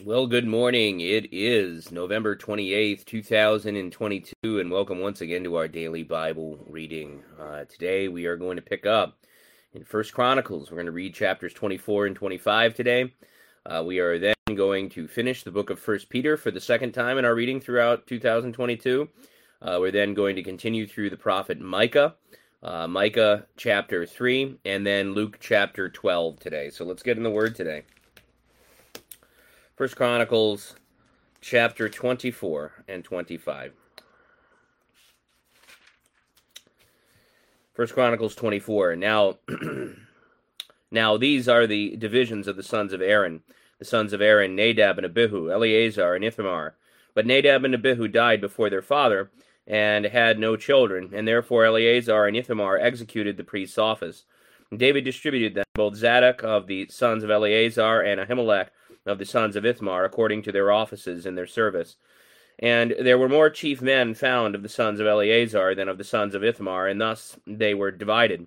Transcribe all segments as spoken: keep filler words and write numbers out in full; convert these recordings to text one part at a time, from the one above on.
Well, good morning. It is November twenty-eighth, two thousand twenty-two, and welcome once again to our daily Bible reading. Uh, today we are going to pick up in First Chronicles. We're going to read chapters twenty-four and twenty-five today. Uh, we are then going to finish the book of First Peter for the second time in our reading throughout two thousand twenty-two. Uh, we're then going to continue through the prophet Micah, uh, Micah chapter three, and then Luke chapter twelve today. So let's get in the Word today. First Chronicles, chapter twenty-four and twenty-five. First Chronicles twenty-four. Now, now these are the divisions of the sons of Aaron. The sons of Aaron, Nadab and Abihu, Eleazar and Ithamar. But Nadab and Abihu died before their father, and had no children, and therefore Eleazar and Ithamar executed the priest's office. And David distributed them, both Zadok of the sons of Eleazar and Ahimelech of the sons of Ithamar, according to their offices in their service. And there were more chief men found of the sons of Eleazar than of the sons of Ithamar, and thus they were divided.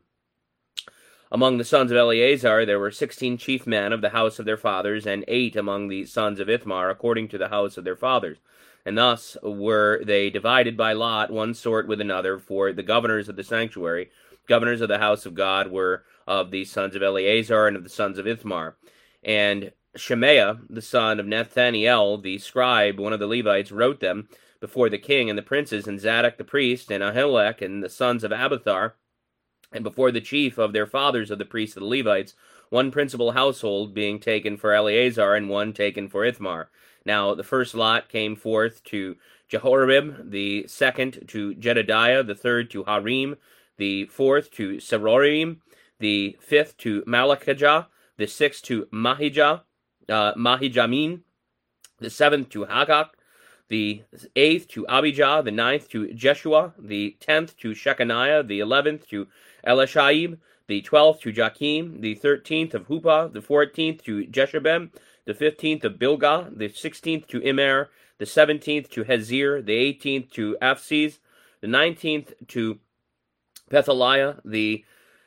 Among the sons of Eleazar there were sixteen chief men of the house of their fathers, and eight among the sons of Ithamar, according to the house of their fathers. And thus were they divided by lot, one sort with another, for the governors of the sanctuary. Governors of the house of God were of the sons of Eleazar and of the sons of Ithamar. And Shemaiah, the son of Nathaniel, the scribe, one of the Levites, wrote them before the king and the princes, and Zadok the priest, and Ahimelech, and the sons of Abiathar, and before the chief of their fathers of the priests of the Levites, one principal household being taken for Eleazar, and one taken for Ithamar. Now the first lot came forth to Jehoram, the second to Jedediah, the third to Harim, the fourth to Serorim, the fifth to Malachijah, the sixth to Mahijah, Uh, Mahijamin, the seventh to Hagak, the eighth to Abijah, the ninth to Jeshua, the tenth to Shechaniah, the eleventh to Elishaib, the twelfth to Jakim, the thirteenth of Huppah, the fourteenth to Jeshabem, the fifteenth of Bilgah, the sixteenth to Immer, the seventeenth to Hezir, the eighteenth to Aphzis, the nineteenth to Pethaliah, the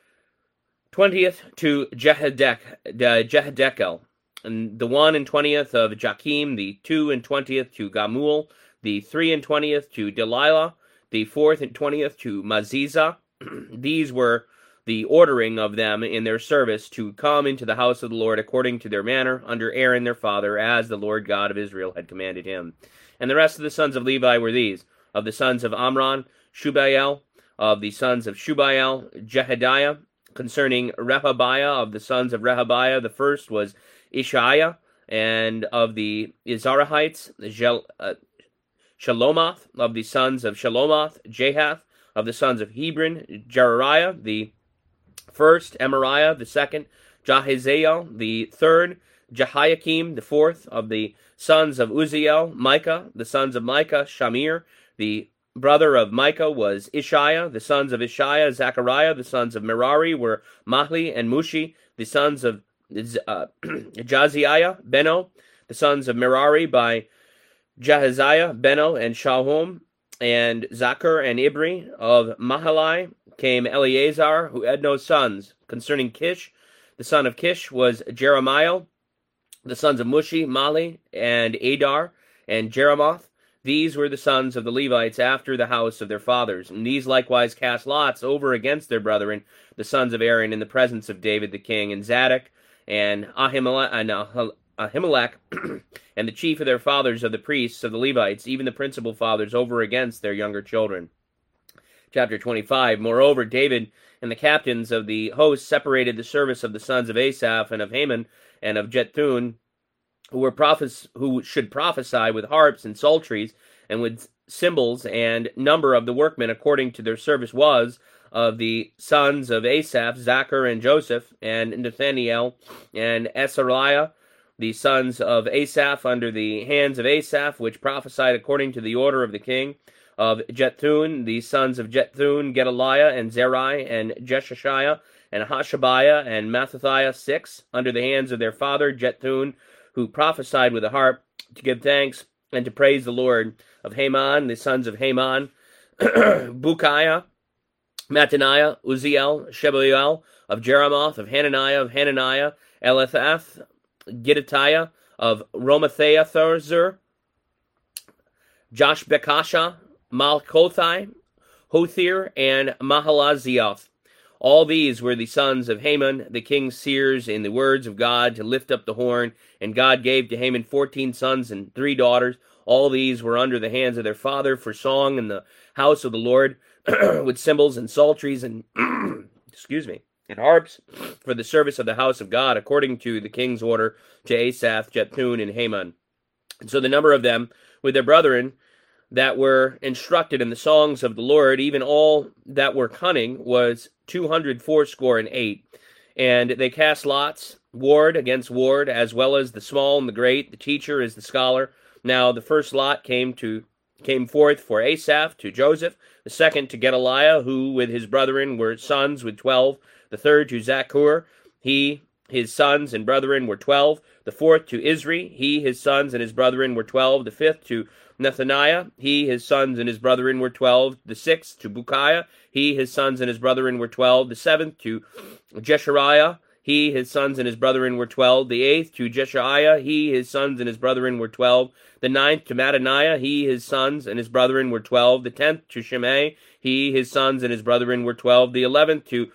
twentieth to Jehedek, uh, Jehedekel, and the one and twentieth of Jakim, the two and twentieth to Gamul, the three and twentieth to Delilah, the fourth and twentieth to Maziza. These were the ordering of them in their service to come into the house of the Lord according to their manner, under Aaron their father, as the Lord God of Israel had commanded him. And the rest of the sons of Levi were these: of the sons of Amram, Shubael; of the sons of Shubael, Jehediah; concerning Rehabiah, of the sons of Rehabiah, the first was Ishiah; and of the Izarahites, Jel, uh, Shalomoth; of the sons of Shalomoth, Jahath; of the sons of Hebron, Jeriah the first, Emariah the second, Jahaziel the third, Jehoiakim the fourth; of the sons of Uzziel, Micah; the sons of Micah, Shamir; the brother of Micah was Ishiah; the sons of Ishiah, Zechariah; the sons of Merari were Mahli and Mushi; the sons of Uh, Jaziah, Beno; the sons of Merari by Jahaziah, Beno, and Shalom; and Zachar and Ibri. Of Mahalai came Eleazar, who had no sons. Concerning Kish, the son of Kish was Jeremiah; the sons of Mushi, Mali, and Adar, and Jeremoth. These were the sons of the Levites after the house of their fathers, and these likewise cast lots over against their brethren, the sons of Aaron, in the presence of David the king, and Zadok, and Ahimelech, and Ahimelech and the chief of their fathers of the priests of the Levites, even the principal fathers, over against their younger children. Chapter twenty-five. Moreover, David and the captains of the host separated the service of the sons of Asaph, and of Haman, and of Jeduthun, who were prophets, who should prophesy with harps and psalteries, and with cymbals, and number of the workmen according to their service was: of the sons of Asaph, Zachar and Joseph, and Nathaniel, and Esariah; the sons of Asaph, under the hands of Asaph, which prophesied according to the order of the king; of Jeduthun, the sons of Jeduthun, Gedaliah, and Zerai, and Jeshishiah, and Hashabiah, and Mattathiah, six, under the hands of their father Jeduthun, who prophesied with a harp, to give thanks and to praise the Lord; of Haman, the sons of Haman, Bukiah, Mattaniah, Uzziel, Shebuel; of Jeremoth, of Hananiah, of Hananiah, Elathath, Gittatiah; of Romatheathazer, Joshbekasha, Malkothai, Hothir, and Mahalazioth. All these were the sons of Haman, the king's seers, in the words of God to lift up the horn. And God gave to Haman fourteen sons and three daughters. All these were under the hands of their father for song in the house of the Lord, with cymbals and psalteries and excuse me, and harps for the service of the house of God, according to the king's order to Asaph, Jeduthun, and Haman. And so the number of them with their brethren that were instructed in the songs of the Lord, even all that were cunning, was two hundred fourscore and eight. And they cast lots, ward against ward, as well as the small and the great, the teacher is the scholar. Now the first lot came to came forth for Asaph to Joseph, the second to Gedaliah, who with his brethren were sons with twelve, the third to Zaccur, he his sons and brethren were twelve, the fourth to Isri, he his sons and his brethren were twelve, the fifth to Nethaniah, he his sons and his brethren were twelve, the sixth to Bukiah, he his sons and his brethren were twelve, the seventh to Jeshariah, he his sons and his brethren were twelve, the eighth to Jeshaiah, he his sons and his brethren were twelve, the ninth to Mattaniah, he his sons and his brethren were twelve, the tenth to Shimei, he his sons and his brethren were twelve, the eleventh to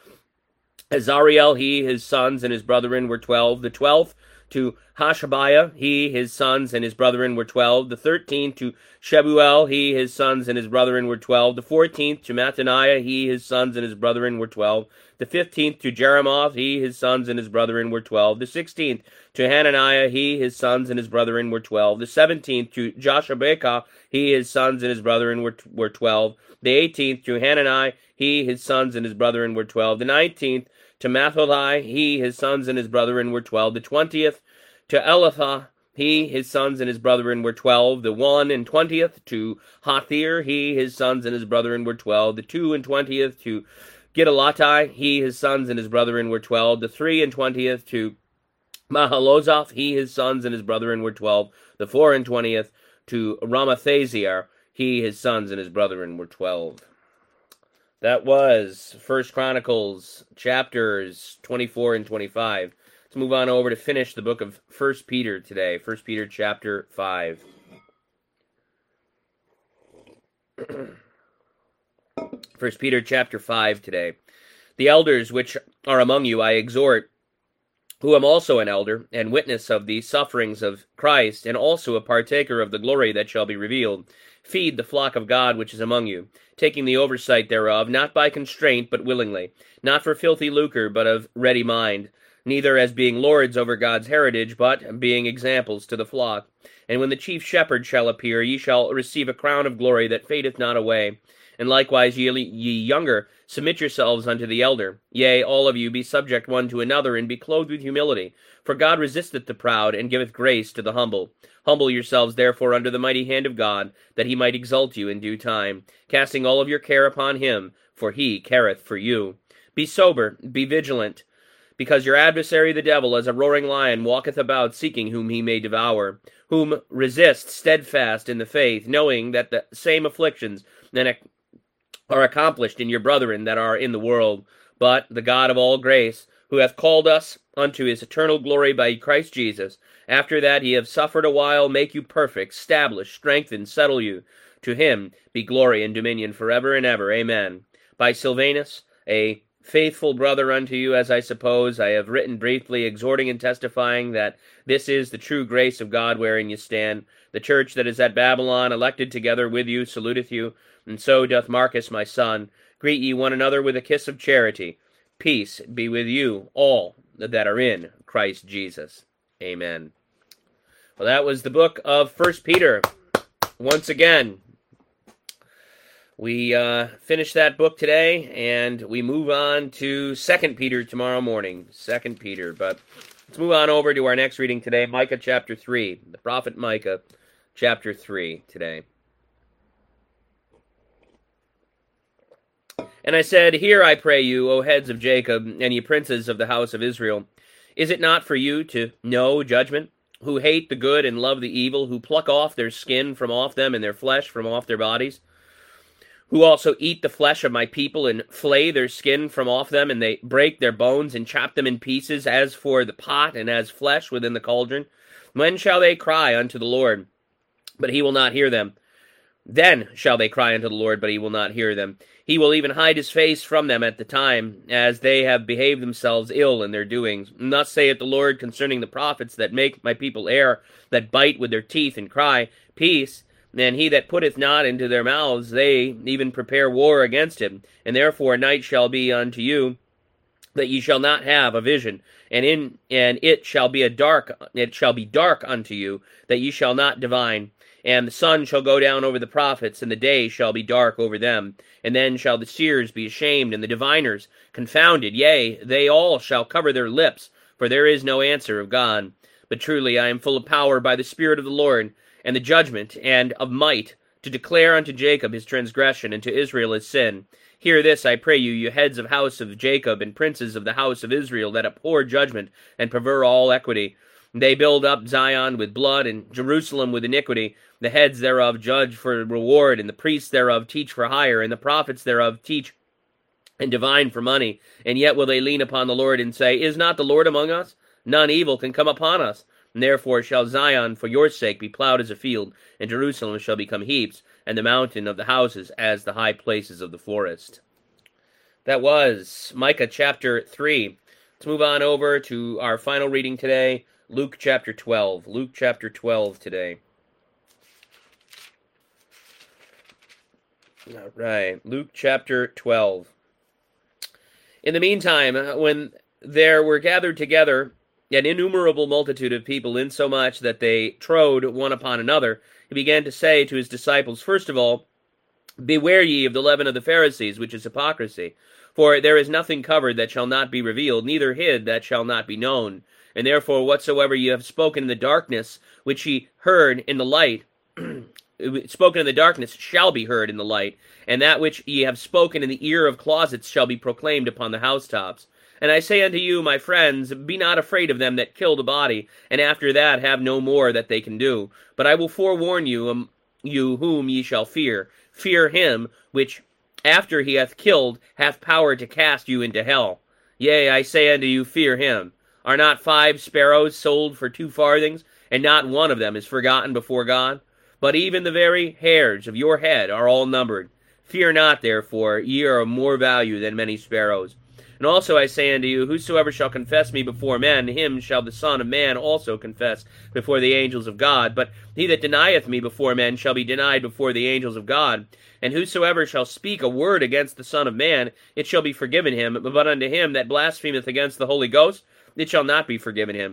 Azariel, he his sons and his brethren were twelve, the twelfth to Hashabiah, he his sons and his brethren were twelve, the thirteenth to Shebuel, he his sons and his brethren were twelve, the fourteenth to Mattaniah, he his sons and his brethren were twelve, the fifteenth to Jeremoth, he his sons and his brethren were twelve, the sixteenth to Hananiah, he his sons and his brethren were twelve, the seventeenth to Joshabekah, he his sons and his brethren were, were twelve, the eighteenth to Hanani, he his sons and his brethren were twelve, the nineteenth to Matholi, he his sons and his brethren were twelve, the twentieth to Elatha, he his sons and his brethren were twelve, the one and twentieth to Hathir, he his sons and his brethren were twelve, the two and twentieth to Gidalatai, he his sons and his brethren were twelve, the three and twentieth to Mahalozoth, he his sons and his brethren were twelve, the four and twentieth to Ramathaziar, he his sons and his brethren were twelve. That was First Chronicles chapters twenty-four and twenty-five. Let's move on over to finish the book of First Peter today. First Peter chapter five. First Peter chapter five today. The elders which are among you I exhort, who am also an elder, and witness of the sufferings of Christ, and also a partaker of the glory that shall be revealed. Feed the flock of God which is among you, taking the oversight thereof, not by constraint, but willingly, not for filthy lucre, but of ready mind, neither as being lords over God's heritage, but being examples to the flock. And when the chief shepherd shall appear, ye shall receive a crown of glory that fadeth not away. And likewise ye, ye younger, submit yourselves unto the elder. Yea, all of you be subject one to another, and be clothed with humility. For God resisteth the proud, and giveth grace to the humble. Humble yourselves therefore under the mighty hand of God, that he might exalt you in due time, casting all of your care upon him, for he careth for you. Be sober, be vigilant, because your adversary the devil, as a roaring lion, walketh about, seeking whom he may devour, whom resist steadfast in the faith, knowing that the same afflictions are accomplished in your brethren that are in the world. But the God of all grace, who hath called us unto his eternal glory by Christ Jesus, after that ye have suffered a while, make you perfect, establish, strengthen, settle you. To him be glory and dominion forever and ever. Amen. By Silvanus, a faithful brother unto you, as I suppose, I have written briefly, exhorting and testifying that this is the true grace of God wherein you stand. The church that is at Babylon, elected together with you, saluteth you, and so doth Marcus my son. Greet ye one another with a kiss of charity. Peace be with you all that are in Christ Jesus. Amen. Well, that was the book of First Peter. Once again, we uh, finish that book today, and we move on to Second Peter tomorrow morning. Second Peter, but let's move on over to our next reading today, Micah chapter three. The prophet Micah chapter three today. And I said, Hear, I pray you, O heads of Jacob, and ye princes of the house of Israel. Is it not for you to know judgment, who hate the good and love the evil, who pluck off their skin from off them and their flesh from off their bodies, who also eat the flesh of my people and flay their skin from off them, and they break their bones and chop them in pieces, as for the pot and as flesh within the cauldron? When shall they cry unto the Lord, but he will not hear them? Then shall they cry unto the Lord, but he will not hear them. He will even hide his face from them at the time, as they have behaved themselves ill in their doings. And thus saith the Lord concerning the prophets that make my people err, that bite with their teeth and cry, Peace. And he that putteth not into their mouths, they even prepare war against him. And therefore night shall be unto you, that ye shall not have a vision, and in and it shall be a dark it shall be dark unto you, that ye shall not divine. And the sun shall go down over the prophets, and the day shall be dark over them. And then shall the seers be ashamed, and the diviners confounded. Yea, they all shall cover their lips, for there is no answer of God. But truly I am full of power by the Spirit of the Lord, and the judgment, and of might, to declare unto Jacob his transgression, and to Israel his sin. Hear this, I pray you, you heads of house of Jacob, and princes of the house of Israel, that abhor judgment, and pervert all equity. They build up Zion with blood, and Jerusalem with iniquity. The heads thereof judge for reward, and the priests thereof teach for hire, and the prophets thereof teach and divine for money. And yet will they lean upon the Lord, and say, Is not the Lord among us? None evil can come upon us. And therefore shall Zion for your sake be plowed as a field, and Jerusalem shall become heaps, and the mountain of the houses as the high places of the forest. That was Micah chapter three. Let's move on over to our final reading today, Luke chapter twelve. Luke chapter twelve today. All right, Luke chapter twelve. In the meantime, when there were gathered together an innumerable multitude of people, insomuch that they trode one upon another, he began to say to his disciples, First of all, beware ye of the leaven of the Pharisees, which is hypocrisy. For there is nothing covered that shall not be revealed, neither hid that shall not be known. And therefore whatsoever ye have spoken in the darkness, which ye heard in the light, spoken in the darkness shall be heard in the light, and that which ye have spoken in the ear of closets shall be proclaimed upon the housetops. And I say unto you, my friends, be not afraid of them that kill the body, and after that have no more that they can do. But I will forewarn you, um, you whom ye shall fear. Fear him which, after he hath killed, hath power to cast you into hell. Yea, I say unto you, fear him. Are not five sparrows sold for two farthings, and not one of them is forgotten before God? But even the very hairs of your head are all numbered. Fear not, therefore, ye are of more value than many sparrows. And also I say unto you, whosoever shall confess me before men, him shall the Son of Man also confess before the angels of God. But he that denieth me before men shall be denied before the angels of God. And whosoever shall speak a word against the Son of Man, it shall be forgiven him. But unto him that blasphemeth against the Holy Ghost, it shall not be forgiven him.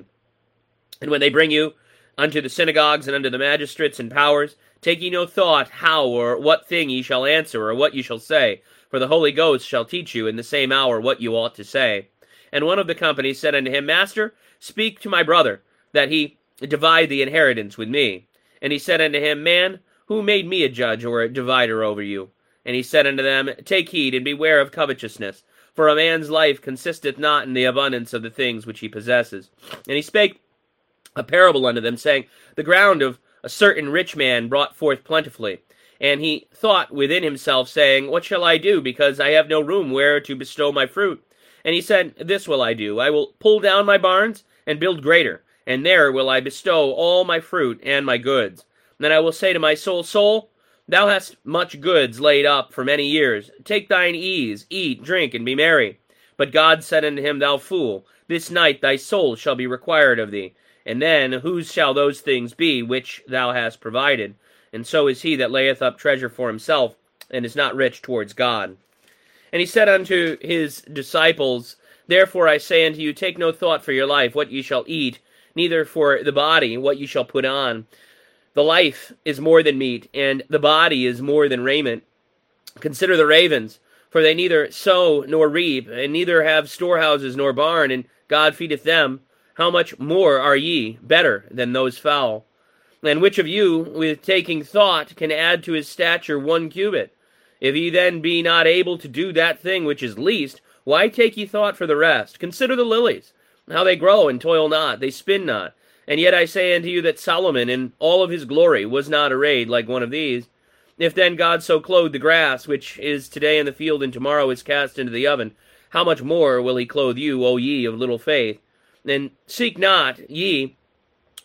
And when they bring you unto the synagogues and unto the magistrates and powers, take ye no thought how or what thing ye shall answer, or what ye shall say. For the Holy Ghost shall teach you in the same hour what you ought to say. And one of the company said unto him, Master, speak to my brother, that he divide the inheritance with me. And he said unto him, Man, who made me a judge or a divider over you? And he said unto them, Take heed, and beware of covetousness, for a man's life consisteth not in the abundance of the things which he possesses. And he spake a parable unto them, saying, The ground of a certain rich man brought forth plentifully. And he thought within himself, saying, What shall I do, because I have no room where to bestow my fruit? And he said, This will I do. I will pull down my barns, and build greater, and there will I bestow all my fruit and my goods. Then I will say to my soul, Soul, thou hast much goods laid up for many years. Take thine ease, eat, drink, and be merry. But God said unto him, Thou fool, this night thy soul shall be required of thee. And then whose shall those things be which thou hast provided? And so is he that layeth up treasure for himself, and is not rich towards God. And he said unto his disciples, Therefore I say unto you, take no thought for your life, what ye shall eat, neither for the body, what ye shall put on. The life is more than meat, and the body is more than raiment. Consider the ravens, for they neither sow nor reap, and neither have storehouses nor barn, and God feedeth them. How much more are ye better than those fowl? And which of you, with taking thought, can add to his stature one cubit? If ye then be not able to do that thing which is least, why take ye thought for the rest? Consider the lilies, how they grow and toil not, they spin not. And yet I say unto you that Solomon in all of his glory was not arrayed like one of these. If then God so clothe the grass, which is today in the field and tomorrow is cast into the oven, how much more will he clothe you, O ye of little faith? And seek not ye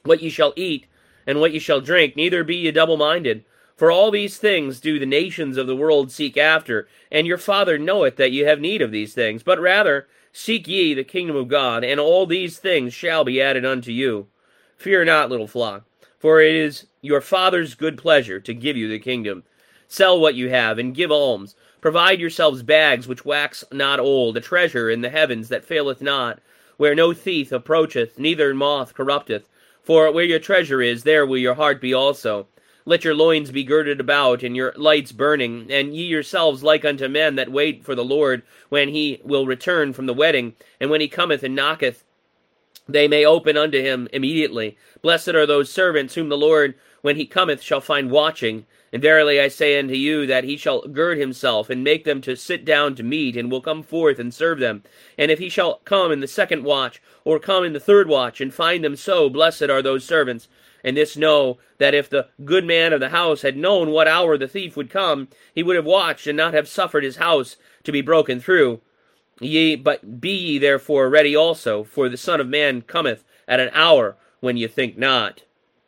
what ye shall eat, and what ye shall drink, neither be ye double-minded. For all these things do the nations of the world seek after, and your Father knoweth that ye have need of these things. But rather seek ye the kingdom of God, and all these things shall be added unto you. Fear not, little flock, for it is your Father's good pleasure to give you the kingdom. Sell what you have, and give alms. Provide yourselves bags which wax not old, a treasure in the heavens that faileth not, where no thief approacheth, neither moth corrupteth. For where your treasure is, there will your heart be also. Let your loins be girded about, and your lights burning, and ye yourselves like unto men that wait for the Lord, when he will return from the wedding, and when he cometh and knocketh, they may open unto him immediately. Blessed are those servants whom the Lord, when he cometh, shall find watching. And verily I say unto you, that he shall gird himself, and make them to sit down to meat, and will come forth and serve them. And if he shall come in the second watch, or come in the third watch, and find them so, blessed are those servants. And this know, that if the good man of the house had known what hour the thief would come, he would have watched, and not have suffered his house to be broken through. Ye, but be ye therefore ready also, for the Son of Man cometh at an hour when ye think not.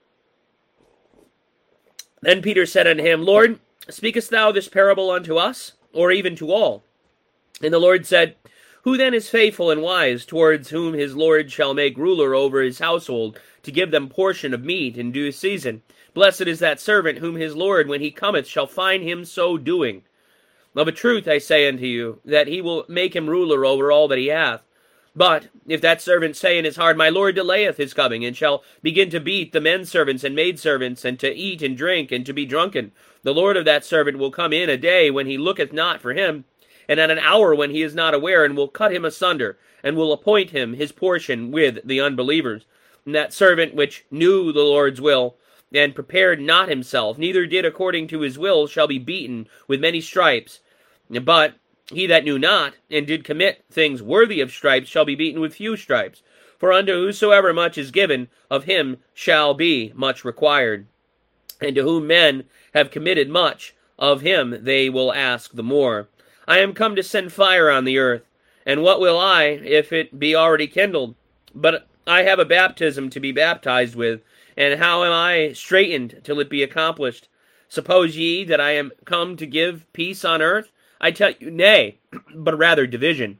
Then Peter said unto him, Lord, speakest thou this parable unto us, or even to all? And the Lord said, Who then is faithful and wise, towards whom his Lord shall make ruler over his household, to give them portion of meat in due season? Blessed is that servant whom his Lord, when he cometh, shall find him so doing. Of a truth I say unto you, that he will make him ruler over all that he hath. But if that servant say in his heart, My Lord delayeth his coming, and shall begin to beat the men servants and maidservants, and to eat and drink, and to be drunken, the Lord of that servant will come in a day when he looketh not for him, and at an hour when he is not aware, and will cut him asunder, and will appoint him his portion with the unbelievers. And that servant which knew the Lord's will, and prepared not himself, neither did according to his will, shall be beaten with many stripes. But he that knew not, and did commit things worthy of stripes, shall be beaten with few stripes. For unto whosoever much is given, of him shall be much required. And to whom men have committed much, of him they will ask the more. I am come to send fire on the earth, and what will I, if it be already kindled? But I have a baptism to be baptized with, and how am I straitened till it be accomplished? Suppose ye that I am come to give peace on earth? I tell you, nay, but rather division.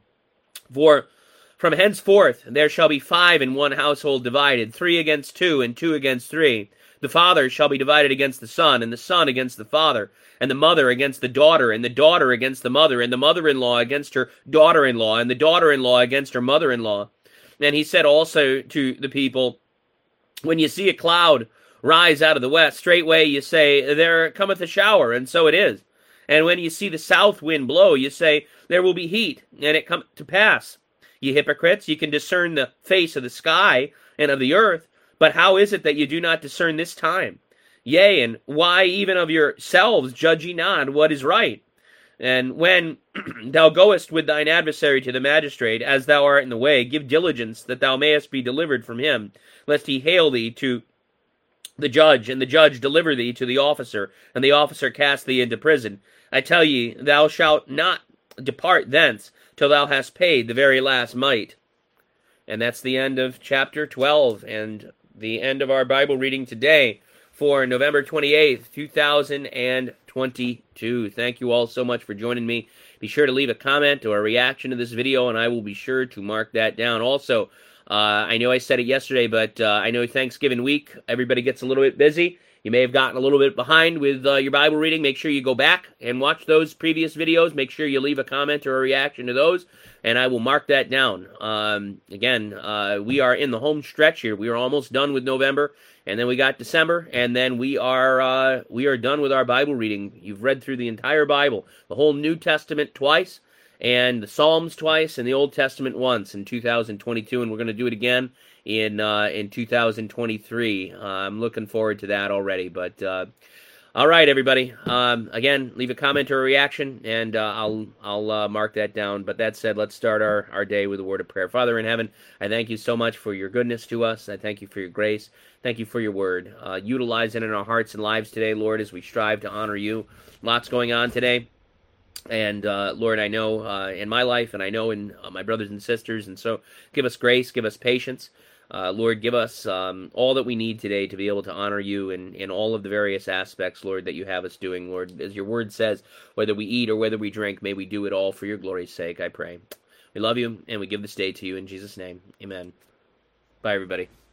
For from henceforth there shall be five in one household divided, three against two, and two against three. The father shall be divided against the son, and the son against the father, and the mother against the daughter, and the daughter against the mother, and the mother-in-law against her daughter-in-law, and the daughter-in-law against her mother-in-law. And he said also to the people, When you see a cloud rise out of the west, straightway you say, There cometh a shower, and so it is. And when you see the south wind blow, you say, There will be heat, and it come to pass. Ye hypocrites, ye can discern the face of the sky and of the earth, but how is it that ye do not discern this time? Yea, and why even of yourselves judge ye not what is right? And when thou goest with thine adversary to the magistrate, as thou art in the way, give diligence that thou mayest be delivered from him, lest he hale thee to the judge, and the judge deliver thee to the officer, and the officer cast thee into prison. I tell ye, thou shalt not depart thence till thou hast paid the very last mite. And that's the end of chapter twelve, and the end of our Bible reading today for November twenty-eighth, two thousand twenty-two. Thank you all so much for joining me. Be sure to leave a comment or a reaction to this video, and I will be sure to mark that down. Also, uh, I know I said it yesterday, but uh, I know Thanksgiving week, everybody gets a little bit busy. You may have gotten a little bit behind with uh, your Bible reading. Make sure you go back and watch those previous videos. Make sure you leave a comment or a reaction to those, and I will mark that down. Um, again, uh, we are in the home stretch here. We are almost done with November, and then we got December, and then we are uh, we are done with our Bible reading. You've read through the entire Bible, the whole New Testament twice, and the Psalms twice, and the Old Testament once in two thousand twenty-two, and we're going to do it again in uh, in two thousand twenty-three. Uh, I'm looking forward to that already. But uh, all right, everybody. Um, again, leave a comment or a reaction, and uh, I'll I'll uh, mark that down. But that said, let's start our, our day with a word of prayer. Father in heaven, I thank you so much for your goodness to us. I thank you for your grace. Thank you for your word. Uh, utilize it in our hearts and lives today, Lord, as we strive to honor you. Lots going on today. And, uh, Lord, I know uh, in my life, and I know in uh, my brothers and sisters, and so give us grace, give us patience. Uh, Lord, give us um, all that we need today to be able to honor you in, in all of the various aspects, Lord, that you have us doing, Lord. As your word says, whether we eat or whether we drink, may we do it all for your glory's sake, I pray. We love you, and we give this day to you in Jesus' name. Amen. Bye, everybody.